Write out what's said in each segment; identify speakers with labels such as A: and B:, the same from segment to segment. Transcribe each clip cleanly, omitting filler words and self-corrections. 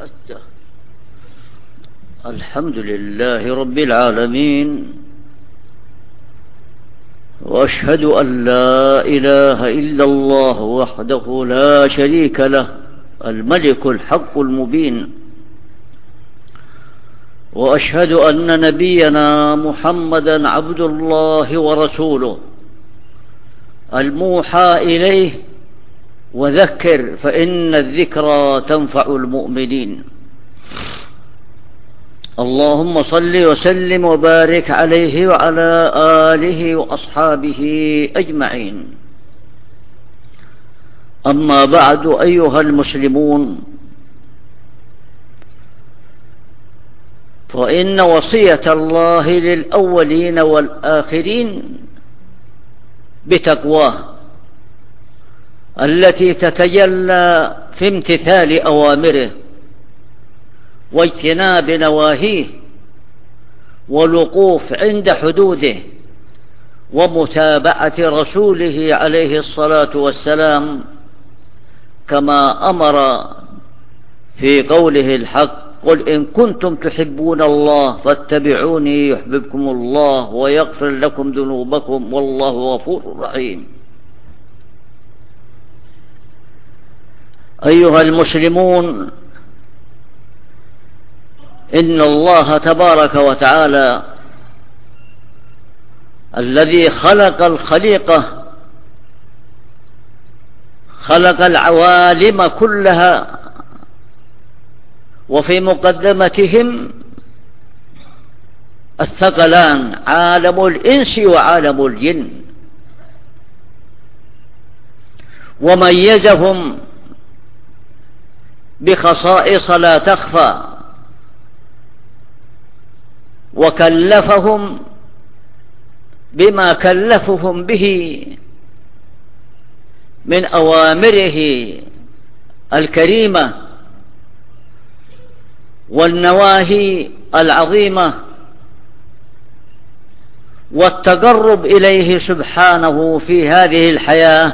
A: الحمد لله رب العالمين، وأشهد أن لا إله إلا الله وحده لا شريك له الملك الحق المبين، وأشهد أن نبينا محمدا عبد الله ورسوله الموحى إليه، وذكر فإن الذكرى تنفع المؤمنين. اللهم صل وسلم وبارك عليه وعلى آله وأصحابه أجمعين. أما بعد، أيها المسلمون، فإن وصية الله للأولين والآخرين بتقواه التي تتجلى في امتثال أوامره واجتناب نواهيه والوقوف عند حدوده ومتابعة رسوله عليه الصلاة والسلام، كما أمر في قوله الحق: قل إن كنتم تحبون الله فاتبعوني يحببكم الله ويغفر لكم ذنوبكم والله غفور رحيم. أيها المسلمون، إن الله تبارك وتعالى الذي خلق الخليقة، خلق العوالم كلها، وفي مقدمتهم الثقلان عالم الإنس وعالم الجن، وميزهم بخصائص لا تخفى، وكلفهم بما كلفهم به من أوامره الكريمة والنواهي العظيمة، والتقرب إليه سبحانه في هذه الحياة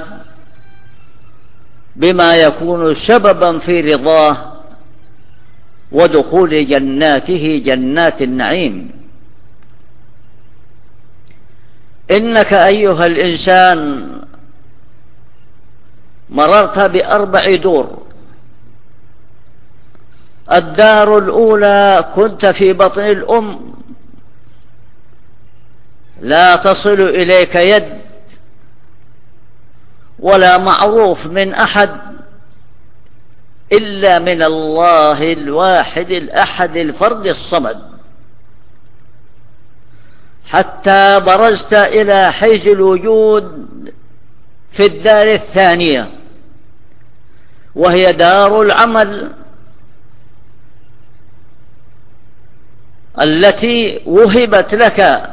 A: بما يكون سببا في رضاه ودخول جناته، جنات النعيم. إنك أيها الإنسان مررت بأربع دور. الدار الأولى كنت في بطن الأم، لا تصل إليك يد ولا معروف من أحد إلا من الله الواحد الأحد الفرد الصمد، حتى برزت إلى حيز الوجود في الدار الثانية، وهي دار العمل التي وهبت لك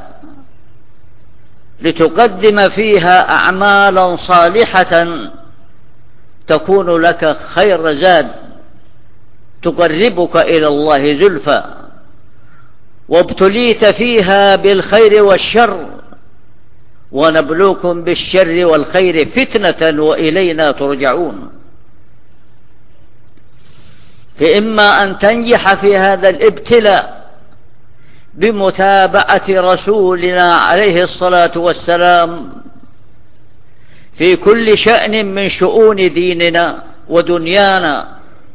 A: لتقدم فيها أعمالا صالحة تكون لك خير زاد تقربك إلى الله زلفى، وابتليت فيها بالخير والشر، ونبلوكم بالشر والخير فتنة وإلينا ترجعون. فإما أن تنجح في هذا الابتلاء بمتابعة رسولنا عليه الصلاة والسلام في كل شأن من شؤون ديننا ودنيانا،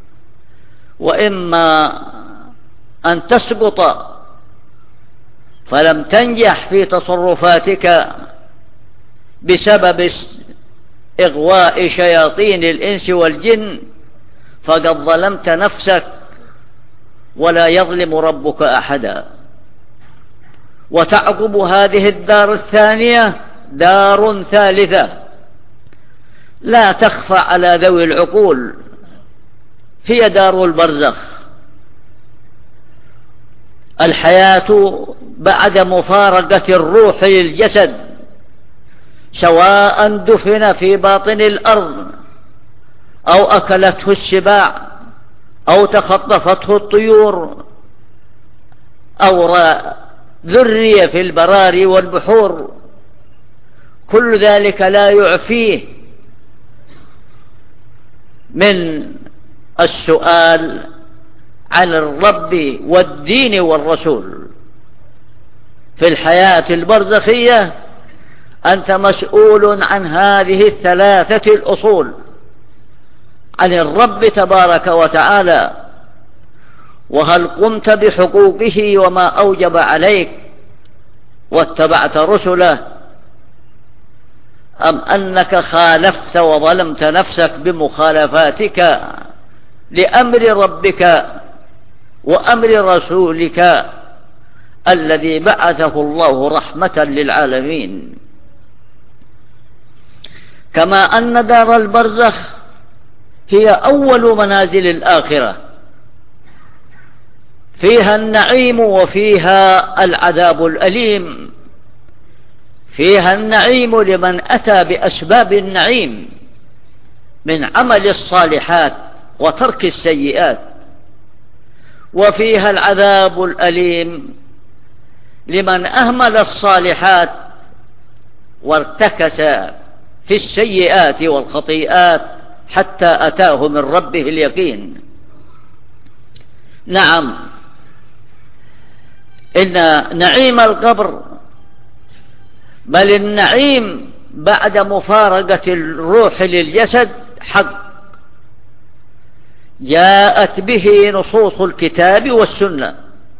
A: وإما أن تسقط فلم تنجح في تصرفاتك بسبب إغواء شياطين الإنس والجن، فقد ظلمت نفسك، ولا يظلم ربك أحدا. وتعقب هذه الدار الثانية دار ثالثة لا تخفى على ذوي العقول، هي دار البرزخ، الحياة بعد مفارقة الروح للجسد، سواء دفن في باطن الأرض أو أكلته السباع أو تخطفته الطيور أو ذري في البراري والبحور، كل ذلك لا يعفيه من السؤال عن الرب والدين والرسول في الحياة البرزخية، أنت مسؤول عن هذه الثلاثة الأصول: عن الرب تبارك وتعالى، وهل قمت بحقوقه وما أوجب عليك واتبعت رسله، أم أنك خالفت وظلمت نفسك بمخالفاتك لأمر ربك وأمر رسولك الذي بعثه الله رحمة للعالمين. كما أن دار البرزخ هي أول منازل الآخرة، فيها النعيم وفيها العذاب الأليم. فيها النعيم لمن أتى بأسباب النعيم من عمل الصالحات وترك السيئات، وفيها العذاب الأليم لمن أهمل الصالحات وارتكس في السيئات والخطيئات حتى أتاه من ربه اليقين. نعم، إن نعيم القبر، بل النعيم بعد مفارقة الروح للجسد، حق جاءت به نصوص الكتاب والسنة.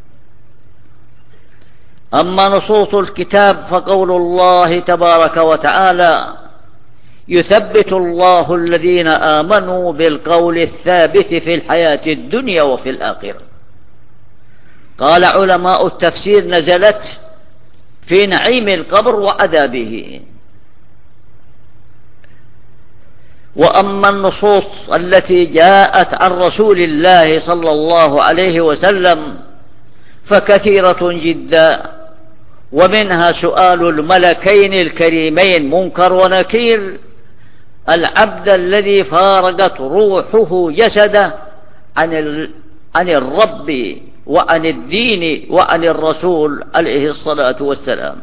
A: أما نصوص الكتاب فقول الله تبارك وتعالى: يثبت الله الذين آمنوا بالقول الثابت في الحياة الدنيا وفي الآخرة. قال علماء التفسير: نزلت في نعيم القبر وعذابه. وأما النصوص التي جاءت عن رسول الله صلى الله عليه وسلم فكثيرة جدا، ومنها سؤال الملكين الكريمين منكر ونكير العبد الذي فارقت روحه جسده عن الرب وعن الدين وعن الرسول عليه الصلاة والسلام.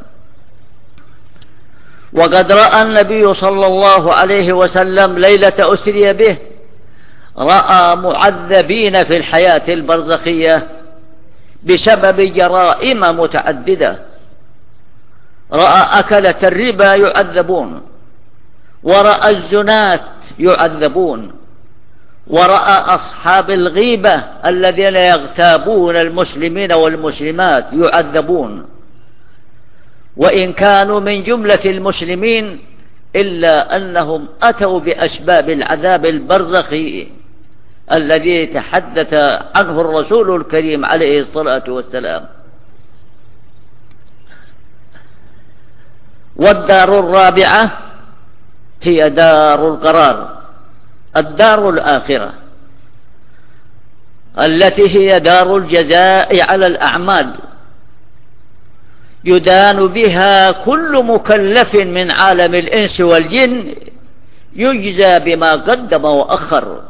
A: وقد رأى النبي صلى الله عليه وسلم ليلة أسري به، رأى معذبين في الحياة البرزخية بسبب جرائم متعددة. رأى أكلة الربا يعذبون، ورأى الزنات يعذبون، ورأى أصحاب الغيبة الذين يغتابون المسلمين والمسلمات يعذبون، وإن كانوا من جملة المسلمين إلا أنهم أتوا بأسباب العذاب البرزخي الذي تحدث عنه الرسول الكريم عليه الصلاة والسلام. والدار الرابعة هي دار القرار، الدار الآخرة، التي هي دار الجزاء على الأعمال، يدان بها كل مكلف من عالم الإنس والجن، يجزى بما قدم وأخر.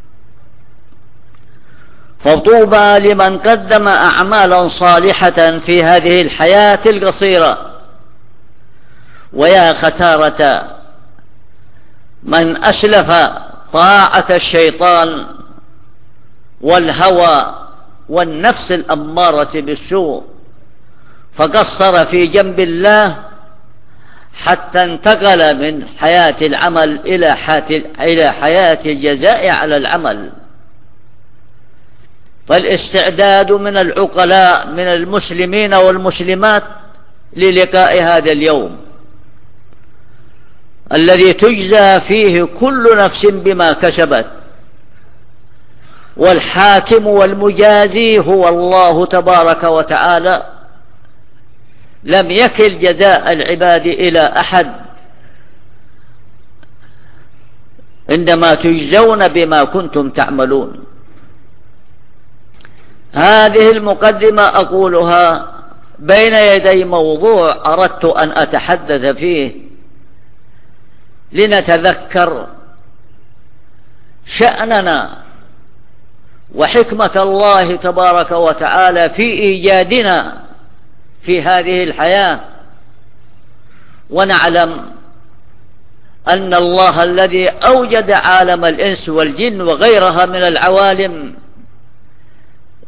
A: فطوبى لمن قدم أعمالا صالحة في هذه الحياة القصيرة، ويا ختارة من أسلف طاعة الشيطان والهوى والنفس الأمارة بالسوء، فقصر في جنب الله حتى انتقل من حياة العمل إلى حياة الجزاء على العمل. فالاستعداد من العقلاء من المسلمين والمسلمات للقاء هذا اليوم الذي تجزى فيه كل نفس بما كسبت، والحاكم والمجازي هو الله تبارك وتعالى. لم يكل جزاء العباد إلى أحد، إنما تجزون بما كنتم تعملون. هذه المقدمة أقولها بين يدي موضوع أردت أن أتحدث فيه، لنتذكر شأننا وحكمة الله تبارك وتعالى في إيجادنا في هذه الحياة، ونعلم أن الله الذي أوجد عالم الإنس والجن وغيرها من العوالم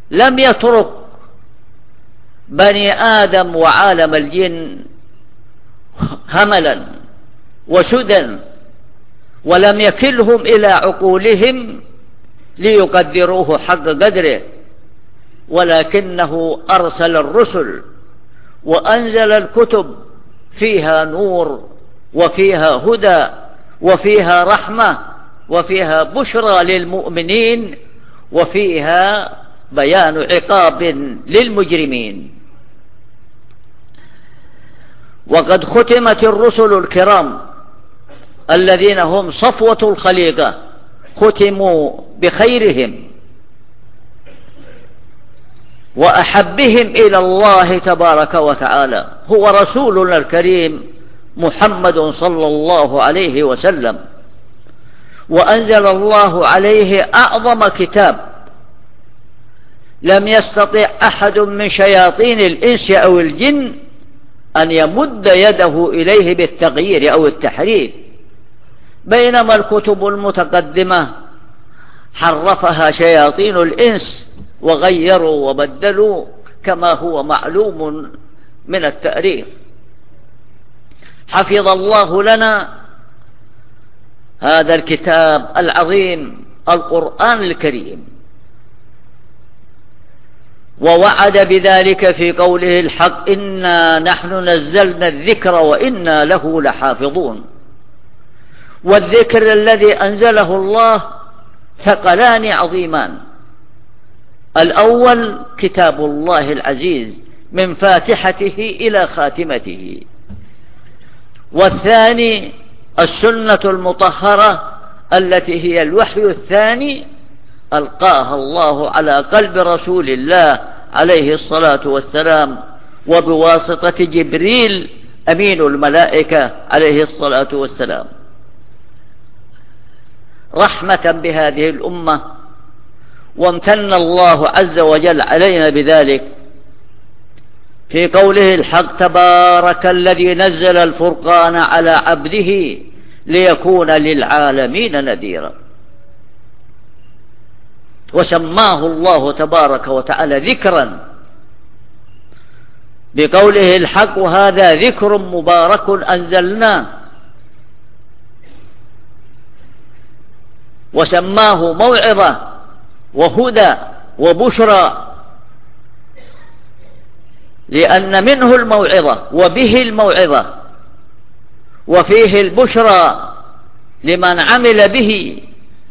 A: لم يترك بني آدم وعالم الجن هملا وسدى، ولم يكلهم إلى عقولهم ليقدروه حق قدره، ولكنه أرسل الرسل وأنزل الكتب فيها نور وفيها هدى وفيها رحمة وفيها بشرى للمؤمنين وفيها بيان عقاب للمجرمين. وقد ختمت الرسل الكرام الذين هم صفوة الخليقة ختموا بخيرهم وأحبهم إلى الله تبارك وتعالى هو رسولنا الكريم محمد صلى الله عليه وسلم، وأنزل الله عليه أعظم كتاب لم يستطع أحد من شياطين الإنس أو الجن أن يمد يده إليه بالتغيير أو التحريف، بينما الكتب المتقدمة حرفها شياطين الإنس وغيروا وبدلوا كما هو معلوم من التاريخ. حفظ الله لنا هذا الكتاب العظيم القرآن الكريم، ووعد بذلك في قوله الحق: إنا نحن نزلنا الذكر وإنا له لحافظون. والذكر الذي أنزله الله ثقلان عظيمان: الأول كتاب الله العزيز من فاتحته إلى خاتمته، والثاني السنة المطهرة التي هي الوحي الثاني ألقاها الله على قلب رسول الله عليه الصلاة والسلام وبواسطة جبريل أمين الملائكة عليه الصلاة والسلام، رحمة بهذه الأمة. وامتن الله عز وجل علينا بذلك في قوله الحق: تبارك الذي نزل الفرقان على عبده ليكون للعالمين نذيرا. وسماه الله تبارك وتعالى ذكرا بقوله الحق: وهذا ذكر مبارك أنزلناه. وسماه موعظة وهدى وبشرى، لأن منه الموعظة وبه الموعظة وفيه البشرى لمن عمل به.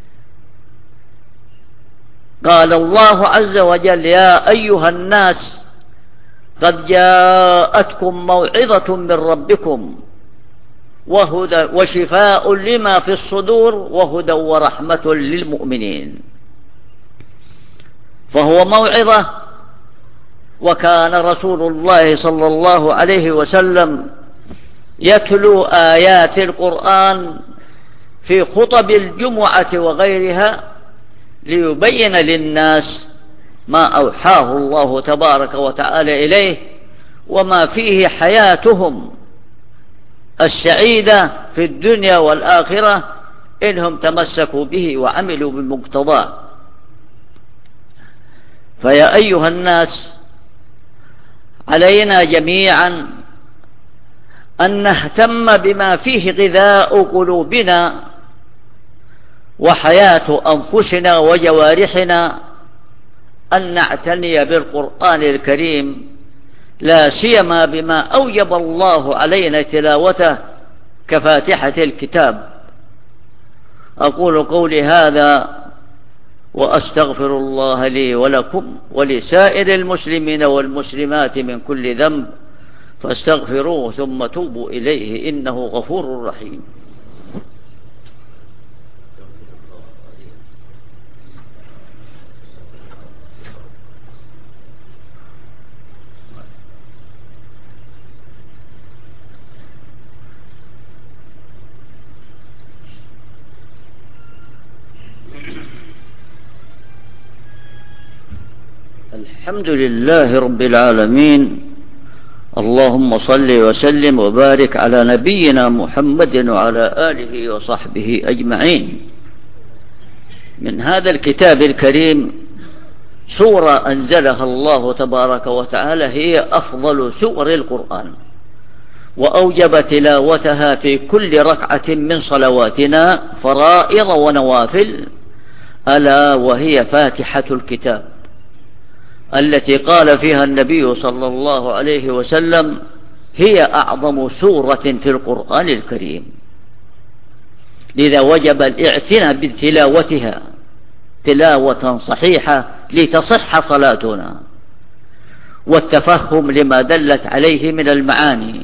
A: قال الله عز وجل: يا أيها الناس قد جاءتكم موعظة من ربكم وهدى وشفاء لما في الصدور وهدى ورحمة للمؤمنين. فهو موعظة. وكان رسول الله صلى الله عليه وسلم يتلو آيات القرآن في خطب الجمعة وغيرها ليبين للناس ما أوحاه الله تبارك وتعالى إليه وما فيه حياتهم السعيدة في الدنيا والآخرة إنهم تمسكوا به وعملوا بمقتضاه. فيا أيها الناس، علينا جميعا أن نهتم بما فيه غذاء قلوبنا وحياة أنفسنا وجوارحنا، أن نعتني بالقرآن الكريم، لا سيما بما أوجب الله علينا تلاوته كفاتحة الكتاب. أقول قولي هذا وأستغفر الله لي ولكم ولسائر المسلمين والمسلمات من كل ذنب، فاستغفروه ثم توبوا إليه إنه غفور رحيم. الحمد لله رب العالمين، اللهم صل وسلم وبارك على نبينا محمد وعلى آله وصحبه أجمعين. من هذا الكتاب الكريم سورة أنزلها الله تبارك وتعالى هي أفضل سور القرآن، وأوجب تلاوتها في كل ركعة من صلواتنا فرائض ونوافل، ألا وهي فاتحة الكتاب التي قال فيها النبي صلى الله عليه وسلم: هي أعظم سورة في القرآن الكريم. لذا وجب الاعتناء بتلاوتها تلاوة صحيحة لتصح صلاتنا، والتفهم لما دلت عليه من المعاني،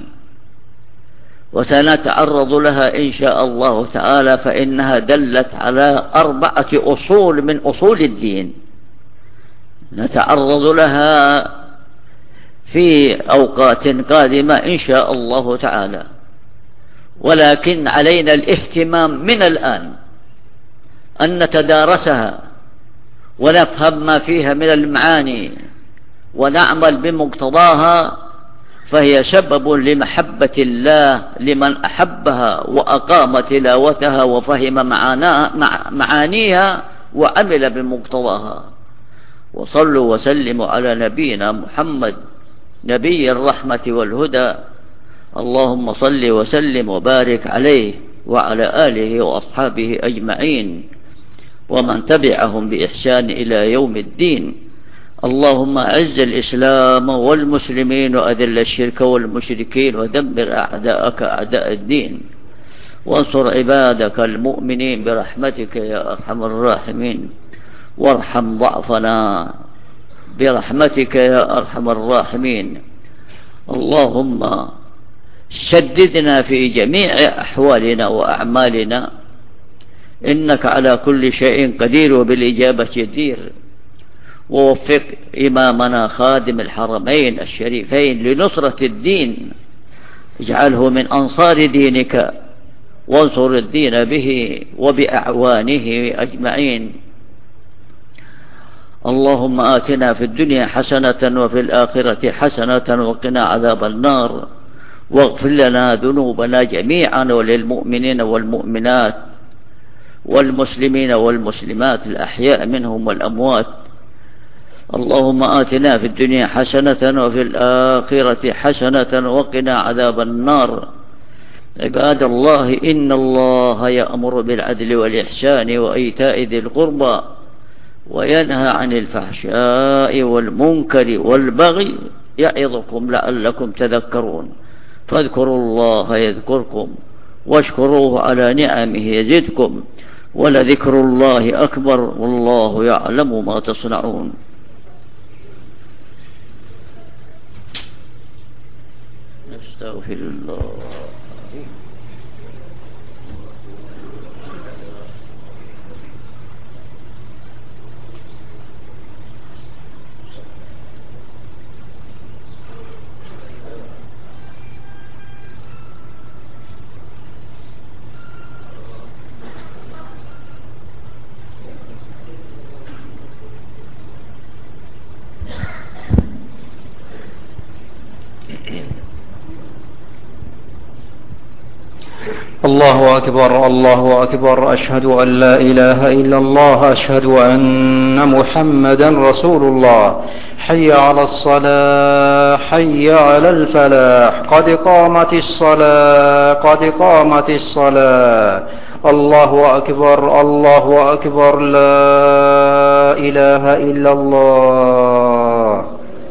A: وسنتعرض لها إن شاء الله تعالى، فإنها دلت على 4 أصول من أصول الدين نتعرض لها في أوقات قادمة إن شاء الله تعالى. ولكن علينا الاهتمام من الآن أن نتدارسها ونفهم ما فيها من المعاني ونعمل بمقتضاها، فهي سبب لمحبة الله لمن أحبها وأقام تلاوتها وفهم معانيها وعمل بمقتضاها. وصلوا وسلموا على نبينا محمد نبي الرحمة والهدى، اللهم صل وسلم وبارك عليه وعلى آله وأصحابه أجمعين ومن تبعهم بإحسان إلى يوم الدين. اللهم أعز الإسلام والمسلمين وأذل الشرك والمشركين ودمر أعداءك أعداء الدين، وانصر عبادك المؤمنين برحمتك يا أرحم الراحمين، وارحم ضعفنا برحمتك يا أرحم الراحمين. اللهم سددنا في جميع أحوالنا وأعمالنا، إنك على كل شيء قدير وبالإجابة جدير. ووفق إمامنا خادم الحرمين الشريفين لنصرة الدين، اجعله من أنصار دينك، وانصر الدين به وبأعوانه أجمعين. اللهم آتنا في الدنيا حسنة وفي الآخرة حسنة وقنا عذاب النار، واغفر لنا ذنوبنا جميعا وللمؤمنين والمؤمنات والمسلمين والمسلمات الأحياء منهم والأموات. اللهم آتنا في الدنيا حسنة وفي الآخرة حسنة وقنا عذاب النار. عباد الله، إن الله يأمر بالعدل والإحسان وإيتاء ذي القربى وينهى عن الفحشاء والمنكر والبغي يعظكم لعلكم تذكرون. فاذكروا الله يذكركم واشكروه على نعمه يزدكم، ولذكر الله أكبر والله يعلم ما تصنعون. نستغفر الله.
B: الله أكبر الله أكبر، أشهد أن لا إله إلا الله، أشهد أن محمدا رسول الله. حي على الصلاة، حي على الفلاح، قد قامت الصلاة، قد قامت الصلاة. الله أكبر الله أكبر، لا إله إلا الله.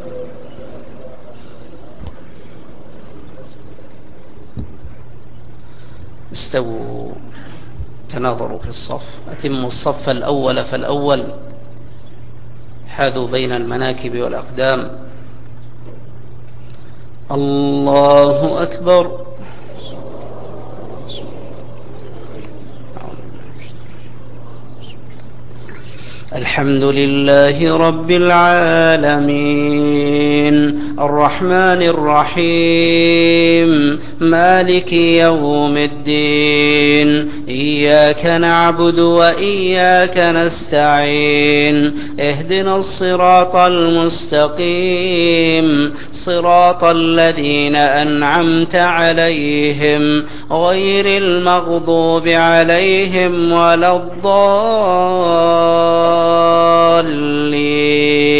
C: استووا، تناظروا في الصف، أتموا الصف الأول فالأول، حاذوا بين المناكب والأقدام. الله أكبر. الحمد لله رب العالمين، الرحمن الرحيم، مالك يوم الدين، إياك نعبد وإياك نستعين، اهدنا الصراط المستقيم، صراط الذين أنعمت عليهم غير المغضوب عليهم ولا الضالين.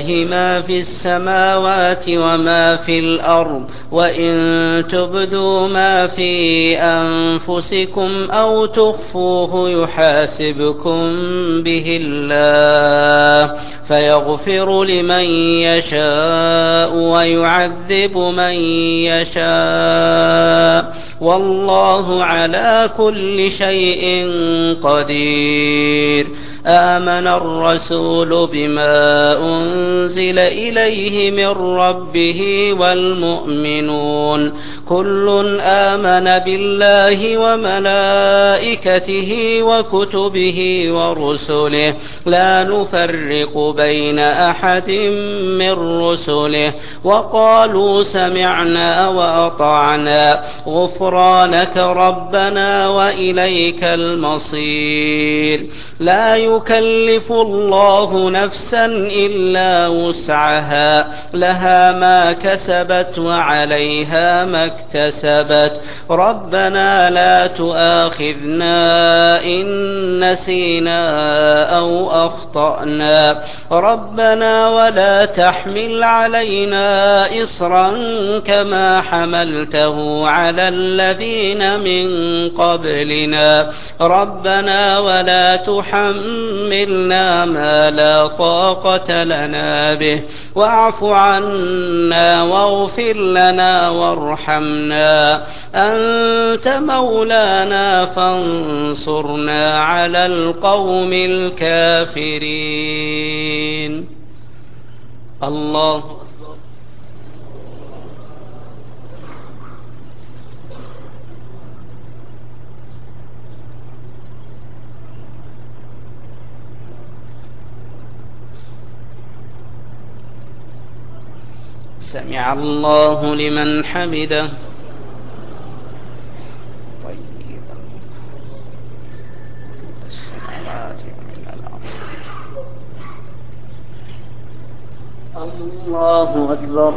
C: لله ما في السماوات وما في الأرض وإن تبدوا ما في أنفسكم أو تخفوه يحاسبكم به الله فيغفر لمن يشاء ويعذب من يشاء والله على كل شيء قدير. آمن الرسول بما أنزل إليه من ربه والمؤمنون كل آمن بالله وملائكته وكتبه ورسله لا نفرق بين أحد من رسله وقالوا سمعنا وأطعنا غفرانك ربنا وإليك المصير. لا يكلف الله نفسا إلا وسعها لها ما كسبت وعليها ما اكتسبت ربنا لا تؤاخذنا إن نسينا أو أخطأنا ربنا ولا تحمل علينا إصرا كما حملته على الذين من قبلنا ربنا ولا تحملنا ما لا طاقة لنا به واعف عنا واغفر لنا وارحمنا أنت مولانا فانصرنا على القوم الكافرين. الله سمع الله لمن حمده.
A: الله أكبر.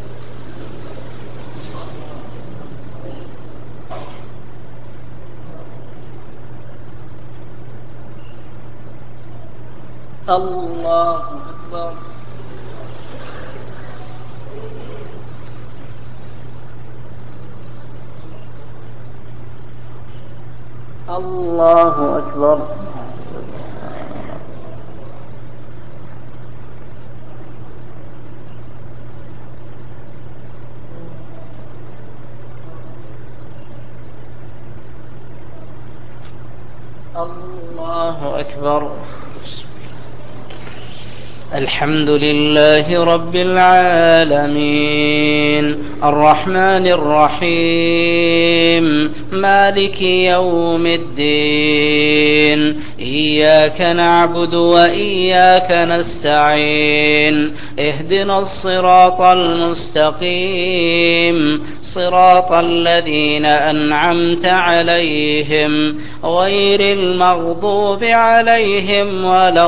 A: الله أكبر. الله أكبر. الله أكبر.
C: الحمد لله رب العالمين الرحمن الرحيم مالك يوم الدين إياك نعبد وإياك نستعين اهدنا الصراط المستقيم صراط الذين أنعمت عليهم غير المغضوب عليهم ولا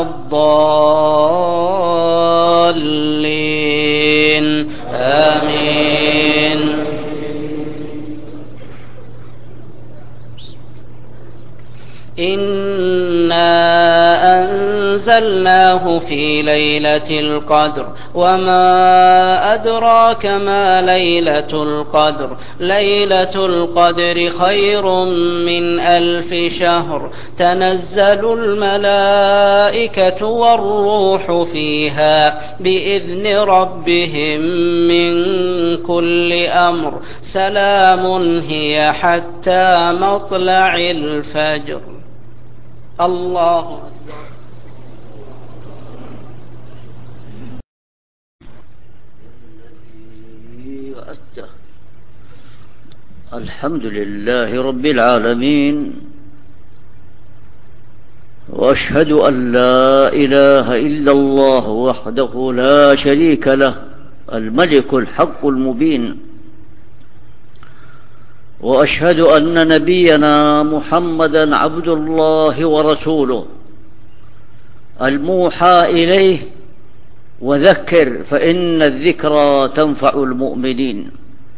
C: الضالين آمين. إنا أنزلناه في ليلة القدر وما أدراك ما ليلة القدر ليلة القدر خير من 1000 شهر تنزل الملائكة والروح فيها بإذن ربهم من كل أمر سلام هي حتى مطلع الفجر. الله أكبر.
A: الحمد لله رب العالمين وأشهد أن لا إله إلا الله وحده لا شريك له الملك الحق المبين وأشهد أن نبينا محمدا عبد الله ورسوله الموحى إليه وذكر فإن الذكرى تنفع المؤمنين.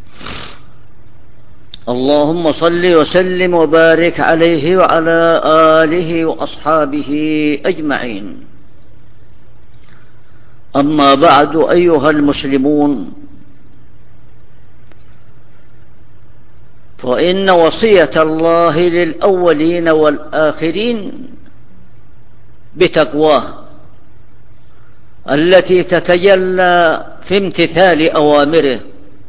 A: اللهم صل وسلم وبارك عليه وعلى آله وأصحابه أجمعين. أما بعد أيها المسلمون، فإن وصية الله للأولين والآخرين بتقواه التي تتجلى في امتثال أوامره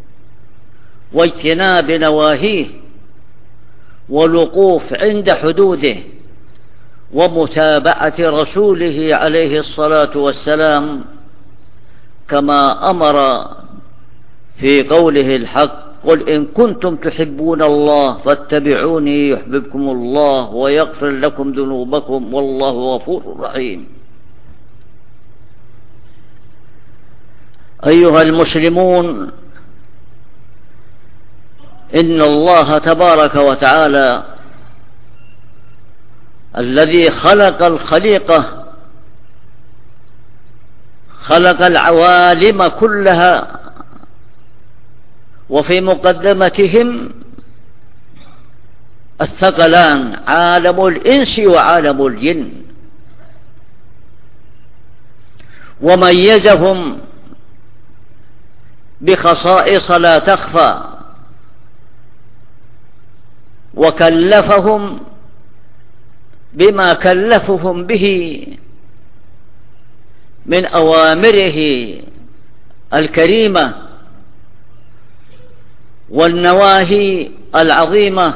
A: واجتناب نواهيه والوقوف عند حدوده ومتابعة رسوله عليه الصلاة والسلام، كما أمر في قوله الحق: قل إن كنتم تحبون الله فاتبعوني يحببكم الله ويغفر لكم ذنوبكم والله غفور رحيم. أيها المسلمون، إن الله تبارك وتعالى الذي خلق الخليقة، خلق العوالم كلها، وفي مقدمتهم الثقلان عالم الإنس وعالم الجن، وميزهم بخصائص لا تخفى، وكلفهم بما كلفهم به من أوامره الكريمة والنواهي العظيمة،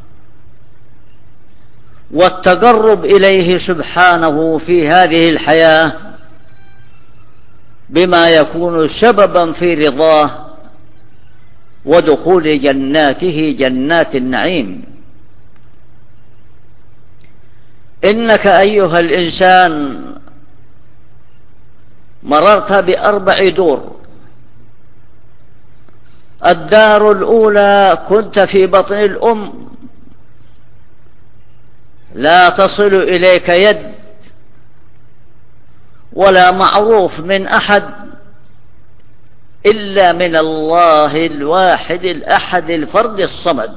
A: والتقرب إليه سبحانه في هذه الحياة بما يكون سببا في رضاه ودخول جناته جنات النعيم. إنك أيها الإنسان مررت ب4 دور. الدار الأولى كنت في بطن الأم، لا تصل إليك يد ولا معروف من أحد إلا من الله الواحد الأحد الفرد الصمد،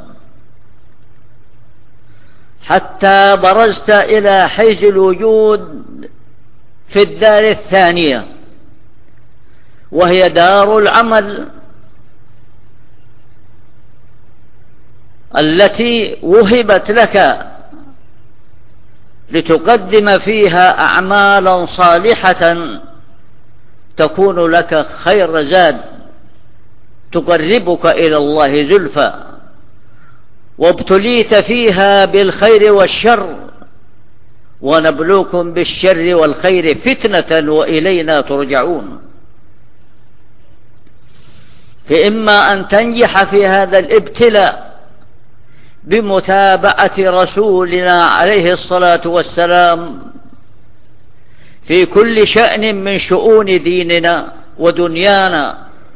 A: حتى برزت إلى حيز الوجود في الدار الثانية، وهي دار العمل التي وهبت لك لتقدم فيها أعمالا صالحة تكون لك خير زاد تقربك إلى الله زلفى، وابتليت فيها بالخير والشر، ونبلوكم بالشر والخير فتنة وإلينا ترجعون. فإما أن تنجح في هذا الابتلاء بمتابعة رسولنا عليه الصلاة والسلام في كل شأن من شؤون ديننا ودنيانا،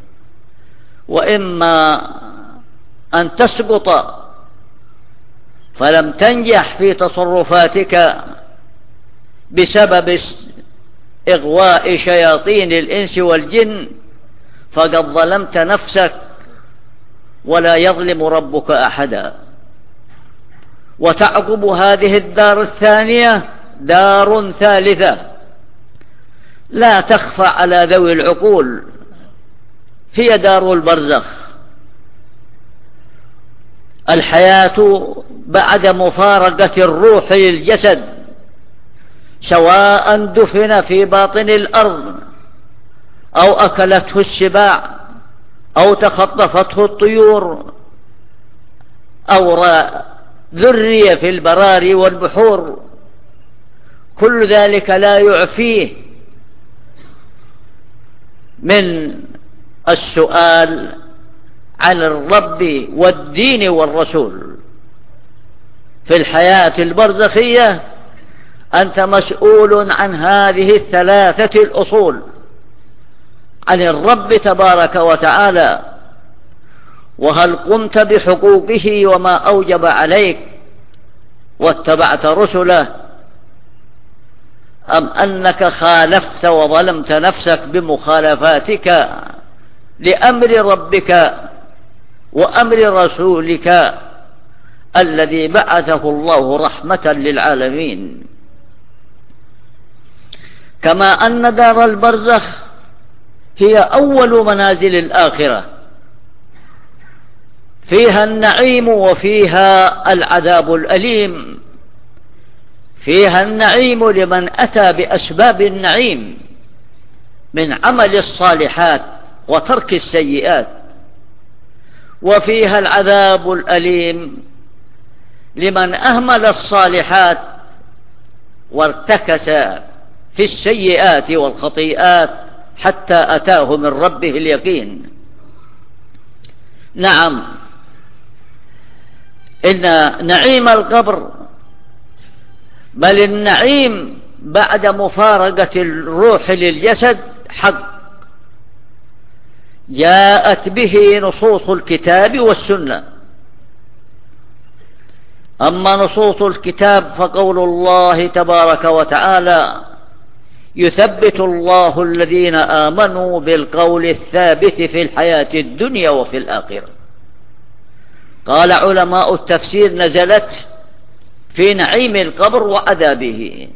A: وإما أن تسقط فلم تنجح في تصرفاتك بسبب إغواء شياطين الإنس والجن، فقد ظلمت نفسك، ولا يظلم ربك أحدا. وتعقب هذه الدار الثانية دار ثالثة لا تخفى على ذوي العقول، هي دار البرزخ، الحياة بعد مفارقة الروح للجسد، سواء دفن في باطن الأرض أو أكلته السباع أو تخطفته الطيور أو ذري في البراري والبحور، كل ذلك لا يعفيه من السؤال عن الرب والدين والرسول. في الحياة البرزخية أنت مسؤول عن هذه الثلاثة الأصول: عن الرب تبارك وتعالى، وهل قمت بحقوقه وما أوجب عليك واتبعت رسله، أم أنك خالفت وظلمت نفسك بمخالفاتك لأمر ربك وأمر رسولك الذي بعثه الله رحمة للعالمين. كما أن دار البرزخ هي أول منازل الآخرة، فيها النعيم وفيها العذاب الأليم. فيها النعيم لمن أتى بأسباب النعيم من عمل الصالحات وترك السيئات، وفيها العذاب الأليم لمن أهمل الصالحات وارتكس في السيئات والخطيئات حتى أتاه من ربه اليقين. نعم، إن نعيم القبر، بل النعيم بعد مفارقة الروح للجسد حق، جاءت به نصوص الكتاب والسنة. أما نصوص الكتاب فقول الله تبارك وتعالى: يثبت الله الذين آمنوا بالقول الثابت في الحياة الدنيا وفي الآخرة. قال علماء التفسير: نزلت في نعيم القبر وعذابه.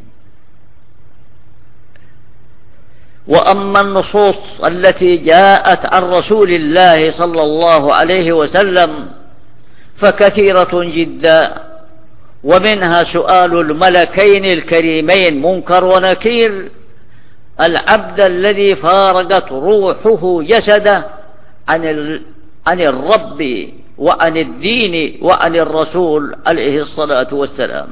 A: وأما النصوص التي جاءت عن رسول الله صلى الله عليه وسلم فكثيرة جدا، ومنها سؤال الملكين الكريمين منكر ونكير العبد الذي فارقت روحه جسده عن الرب وعن الدين وعن الرسول عليه الصلاة والسلام.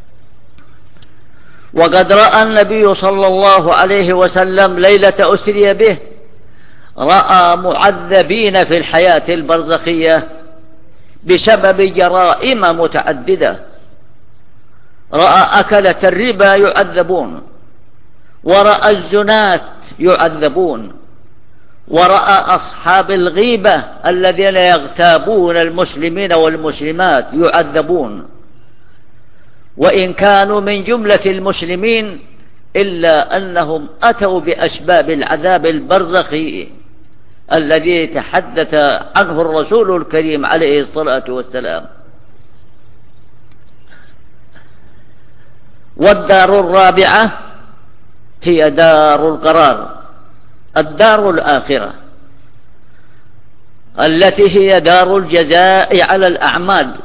A: وقد رأى النبي صلى الله عليه وسلم ليلة أسري به، رأى معذبين في الحياة البرزخية بسبب جرائم متعددة. رأى أكلة الربا يعذبون، ورأى الزنات يعذبون، ورأى أصحاب الغيبة الذين يغتابون المسلمين والمسلمات يعذبون، وإن كانوا من جملة المسلمين إلا أنهم أتوا بأسباب العذاب البرزخي الذي تحدث عنه الرسول الكريم عليه الصلاة والسلام. والدار الرابعة هي دار القرار، الدار الآخرة، التي هي دار الجزاء على الأعمال،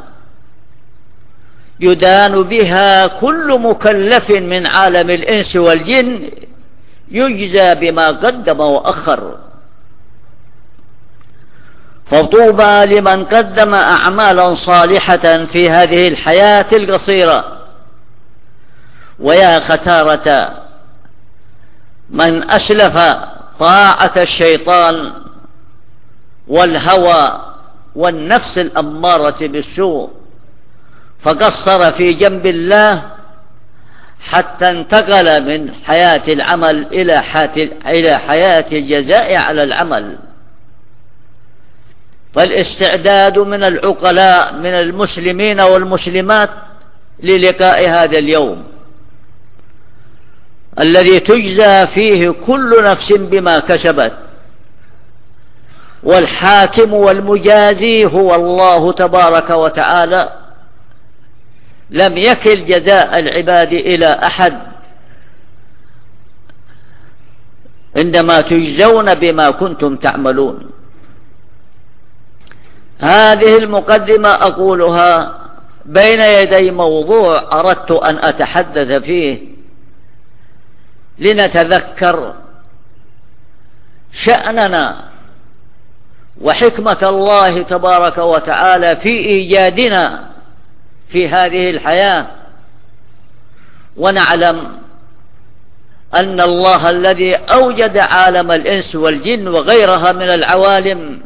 A: يدان بها كل مكلف من عالم الإنس والجن، يجزى بما قدم وأخر. فطوبى لمن قدم أعمالا صالحة في هذه الحياة القصيرة، ويا ختارة من أسلف طاعة الشيطان والهوى والنفس الأمارة بالسوء، فقصر في جنب الله حتى انتقل من حياة العمل إلى حياة الجزاء على العمل. فالاستعداد من العقلاء من المسلمين والمسلمات للقاء هذا اليوم الذي تجزى فيه كل نفس بما كسبت، والحاكم والمجازي هو الله تبارك وتعالى. لم يكل جزاء العباد إلى أحد، إنما تجزون بما كنتم تعملون. هذه المقدمة أقولها بين يدي موضوع أردت أن أتحدث فيه، لنتذكر شأننا وحكمة الله تبارك وتعالى في إيجادنا في هذه الحياة، ونعلم أن الله الذي أوجد عالم الإنس والجن وغيرها من العوالم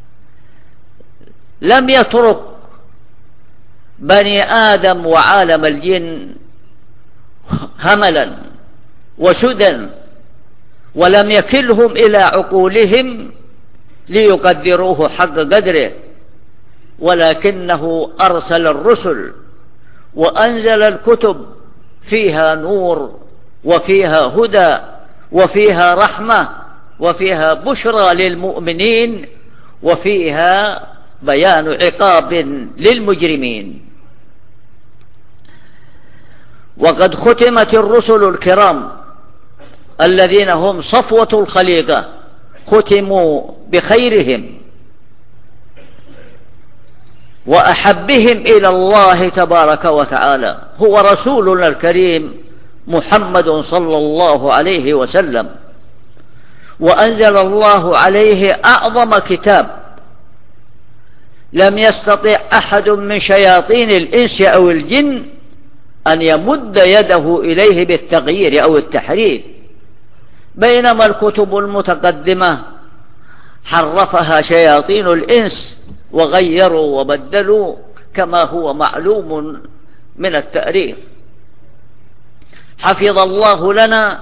A: لم يترك بني آدم وعالم الجن هملا وسدى، ولم يكلهم إلى عقولهم ليقدروه حق قدره، ولكنه أرسل الرسل وأنزل الكتب فيها نور وفيها هدى وفيها رحمة وفيها بشرى للمؤمنين وفيها بيان عقاب للمجرمين. وقد ختمت الرسل الكرام الذين هم صفوة الخليقة ختموا بخيرهم وأحبهم إلى الله تبارك وتعالى هو رسولنا الكريم محمد صلى الله عليه وسلم. وأنزل الله عليه أعظم كتاب لم يستطع أحد من شياطين الإنس أو الجن أن يمد يده إليه بالتغيير أو التحريف، بينما الكتب المتقدمة حرفها شياطين الإنس وغيروا وبدلوا كما هو معلوم من التاريخ. حفظ الله لنا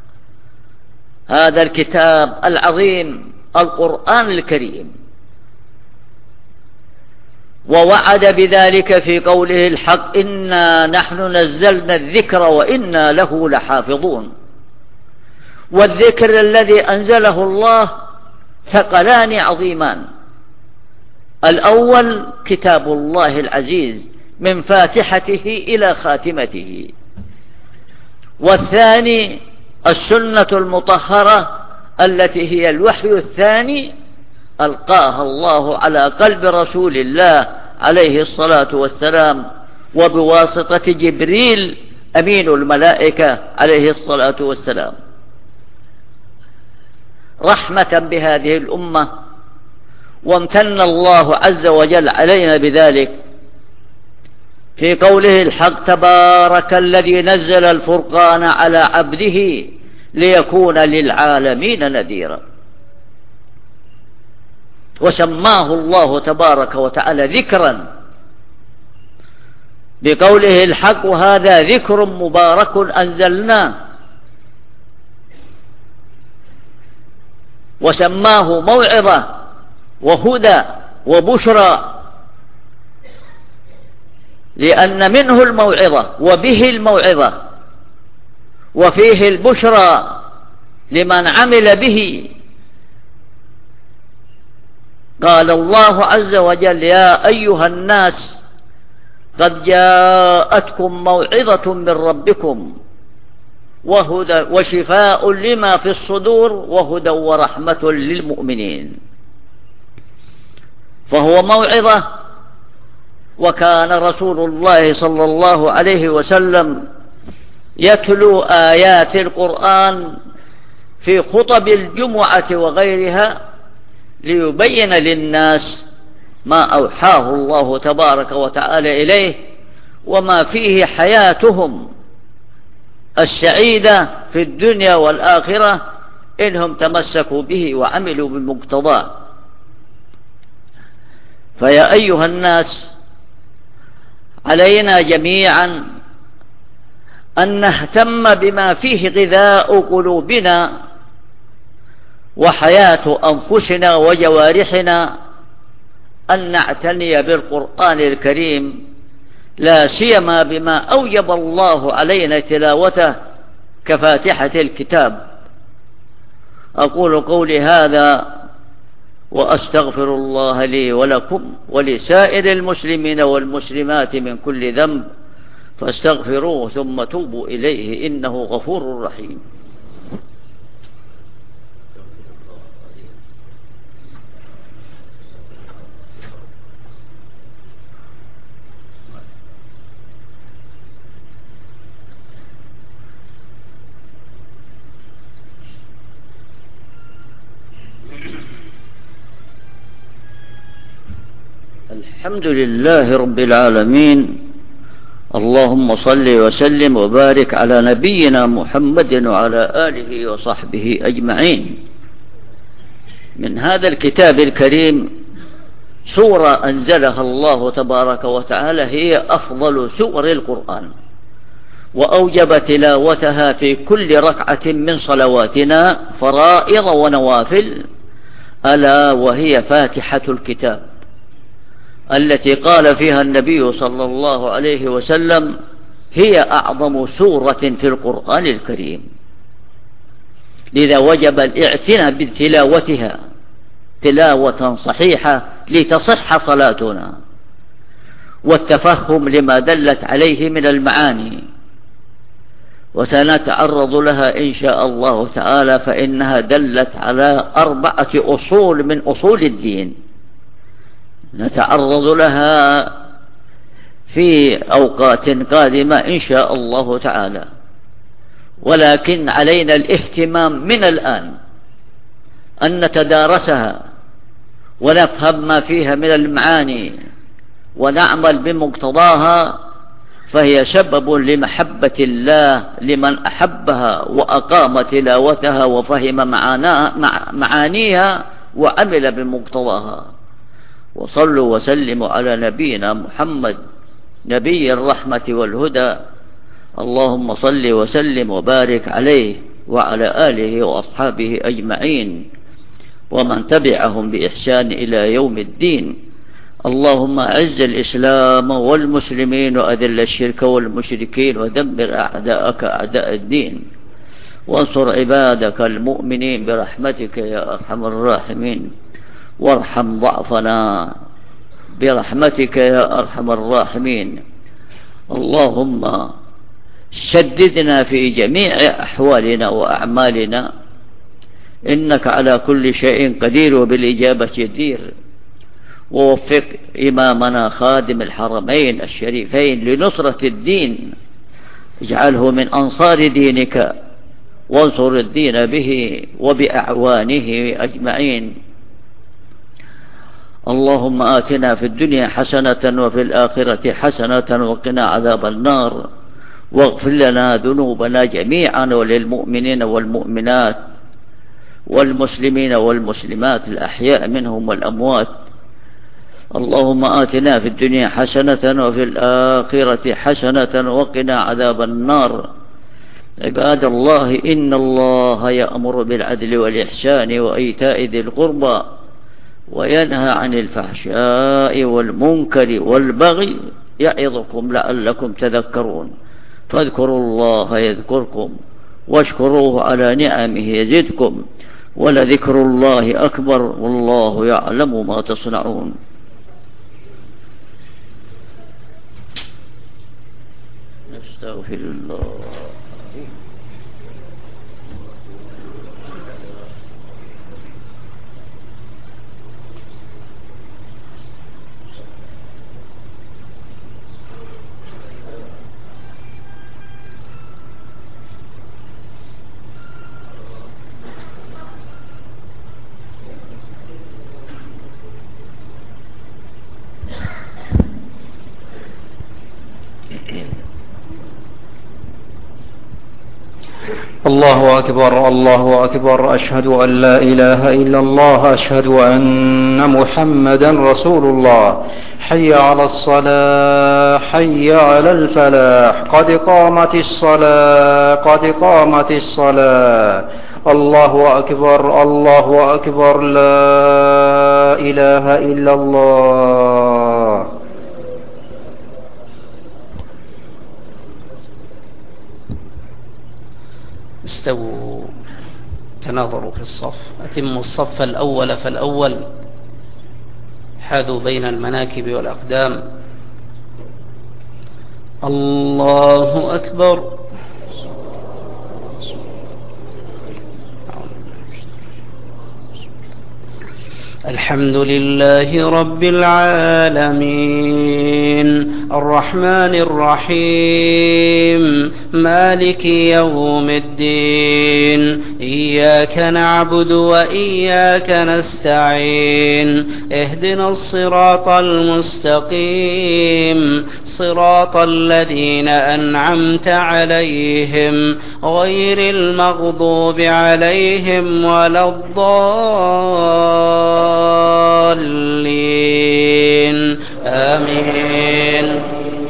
A: هذا الكتاب العظيم القرآن الكريم، ووعد بذلك في قوله الحق: إنا نحن نزلنا الذكر وإنا له لحافظون. والذكر الذي أنزله الله ثقلان عظيمان: الأول كتاب الله العزيز من فاتحته إلى خاتمته، والثاني السنة المطهرة التي هي الوحي الثاني ألقاها الله على قلب رسول الله عليه الصلاة والسلام وبواسطة جبريل أمين الملائكة عليه الصلاة والسلام، رحمة بهذه الأمة. وامتن الله عز وجل علينا بذلك في قوله الحق: تبارك الذي نزل الفرقان على عبده ليكون للعالمين نذيرا. وسماه الله تبارك وتعالى ذكرا بقوله الحق: وهذا ذكر مبارك أنزلناه. وسماه موعظة وهدى وبشرى، لأن منه الموعظة وبه الموعظة وفيه البشرى لمن عمل به. قال الله عز وجل: يا أيها الناس قد جاءتكم موعظة من ربكم وهدى وشفاء لما في الصدور وهدى ورحمة للمؤمنين. فهو موعظة. وكان رسول الله صلى الله عليه وسلم يتلو آيات القرآن في خطب الجمعة وغيرها ليبين للناس ما أوحاه الله تبارك وتعالى إليه وما فيه حياتهم السعيدة في الدنيا والآخرة إنهم تمسكوا به وعملوا بمقتضاه. فيا أيها الناس، علينا جميعا أن نهتم بما فيه غذاء قلوبنا وحياة أنفسنا وجوارحنا، أن نعتني بالقرآن الكريم، لا سيما بما أوجب الله علينا تلاوته كفاتحة الكتاب. أقول قولي هذا وأستغفر الله لي ولكم ولسائر المسلمين والمسلمات من كل ذنب، فاستغفروه ثم توبوا إليه إنه غفور رحيم. الحمد لله رب العالمين، اللهم صل وسلم وبارك على نبينا محمد وعلى آله وصحبه أجمعين. من هذا الكتاب الكريم سورة أنزلها الله تبارك وتعالى هي أفضل سور القرآن، وأوجب تلاوتها في كل ركعة من صلواتنا فرائض ونوافل، ألا وهي فاتحة الكتاب التي قال فيها النبي صلى الله عليه وسلم: هي أعظم سورة في القرآن الكريم. لذا وجب الاعتناء بتلاوتها تلاوة صحيحة لتصح صلاتنا، والتفهم لما دلت عليه من المعاني، وسنتعرض لها إن شاء الله تعالى، فإنها دلت على 4 أصول من أصول الدين نتعرض لها في أوقات قادمة إن شاء الله تعالى، ولكن علينا الاهتمام من الآن أن نتدارسها ونفهم ما فيها من المعاني ونعمل بمقتضاها، فهي سبب لمحبة الله لمن أحبها وأقام تلاوتها وفهم معانيها وعمل بمقتضاها. وصلوا وسلموا على نبينا محمد نبي الرحمة والهدى. اللهم صل وسلم وبارك عليه وعلى آله وأصحابه أجمعين ومن تبعهم بإحسان إلى يوم الدين. اللهم أعز الإسلام والمسلمين وأذل الشرك والمشركين ودمر أعداءك أعداء الدين، وانصر عبادك المؤمنين برحمتك يا أرحم الراحمين، وارحم ضعفنا برحمتك يا أرحم الراحمين. اللهم سددنا في جميع أحوالنا وأعمالنا، إنك على كل شيء قدير وبالإجابة جدير. ووفق إمامنا خادم الحرمين الشريفين لنصرة الدين، اجعله من أنصار دينك، وانصر الدين به وبأعوانه أجمعين. اللهم آتنا في الدنيا حسنة وفي الآخرة حسنة وقنا عذاب النار، واغفر لنا ذنوبنا جميعا وللمؤمنين والمؤمنات والمسلمين والمسلمات الأحياء منهم والأموات. اللهم آتنا في الدنيا حسنة وفي الآخرة حسنة وقنا عذاب النار. عباد الله، إن الله يأمر بالعدل والإحسان وإيتاء ذي القربى وينهى عن الفحشاء والمنكر والبغي يعظكم لعلكم تذكرون. فاذكروا الله يذكركم واشكروه على نعمه يزدكم، ولذكر الله أكبر والله يعلم ما تصنعون. نستغفر الله.
B: الله أكبر الله أكبر، أشهد أن لا إله إلا الله، أشهد أن محمدا رسول الله. حي على الصلاة، حي على الفلاح، قد قامت الصلاة، قد قامت الصلاة. الله أكبر الله أكبر، لا إله إلا الله.
C: استووا، تناظروا في الصف، أتموا الصف الأول فالأول، حاذوا بين المناكب والأقدام. الله أكبر. الحمد لله رب العالمين، الرحمن الرحيم، مالك يوم الدين، إياك نعبد وإياك نستعين، اهدنا الصراط المستقيم، صراط الذين أنعمت عليهم غير المغضوب عليهم ولا الضالين، آمين.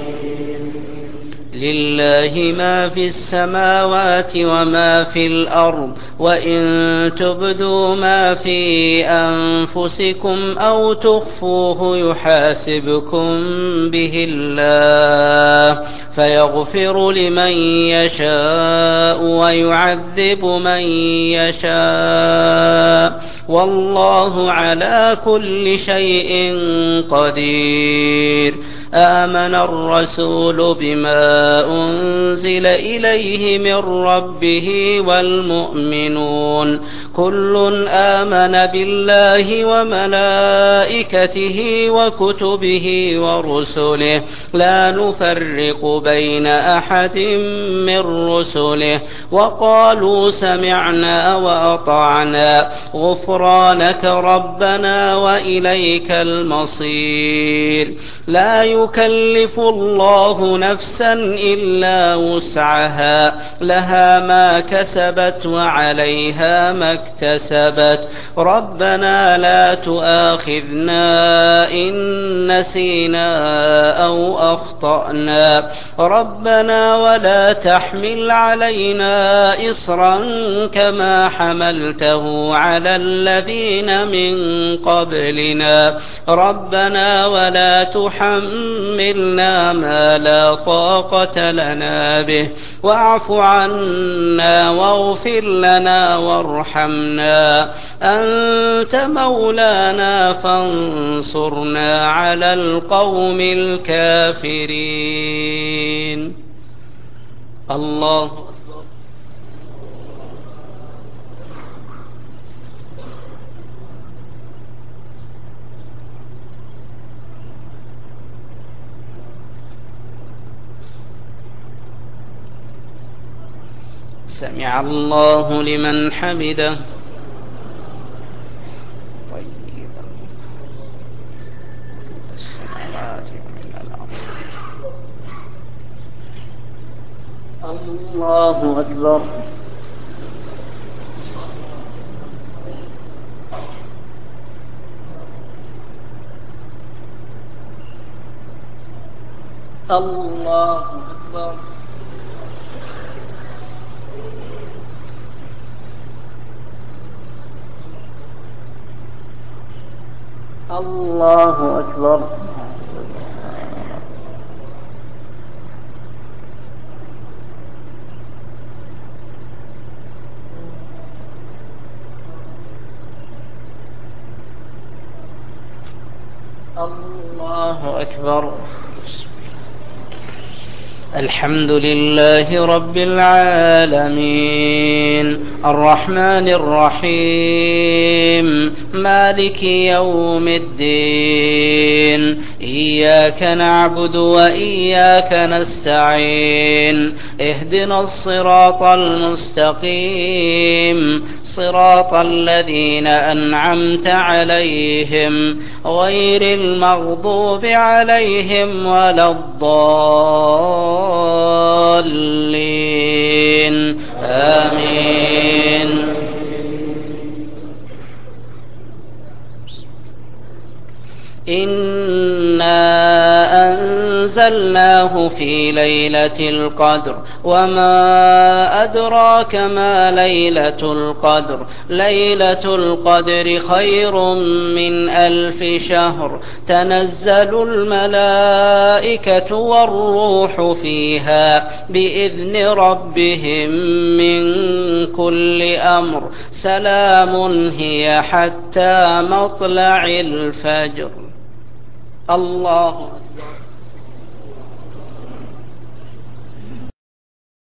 C: لله ما في السماوات وما في الأرض، وإن تبدوا ما في أنفسكم أو تخفوه يحاسبكم به الله، فيغفر لمن يشاء ويعذب من يشاء، والله على كل شيء قدير. آمن الرسول بما أنزل إليه من ربه والمؤمنون كل آمن بالله وملائكته وكتبه ورسله لا نفرق بين أحد من رسله وقالوا سمعنا وأطعنا غفرانك ربنا وإليك المصير لا يكلف الله نفسا إلا وسعها لها ما كسبت وعليها ما اكتسبت ربنا لا تؤاخذنا إن نسينا أو أخطأنا ربنا ولا تحمل علينا إصرا كما حملته على الذين من قبلنا ربنا ولا تحملنا ما لا طاقة لنا به واعف عنا واغفر لنا وارحمنا أنت مولانا فانصرنا على القوم الكافرين. الله سمع الله لمن حمده. طيبا السماوات ومن الأرض.
A: الله أكبر. الله أكبر. الله أكبر. الله أكبر.
C: الحمد لله رب العالمين الرحمن الرحيم مالك يوم الدين إياك نعبد وإياك نستعين اهدنا الصراط المستقيم صراط الذين أنعمت عليهم غير المغضوب عليهم ولا الضالين آمين. إنا أنزلناه في ليلة القدر وما أدراك ما ليلة القدر ليلة القدر خير من 1000 شهر تنزل الملائكة والروح فيها بإذن ربهم من كل أمر سلام هي حتى مطلع الفجر. الله أكبر.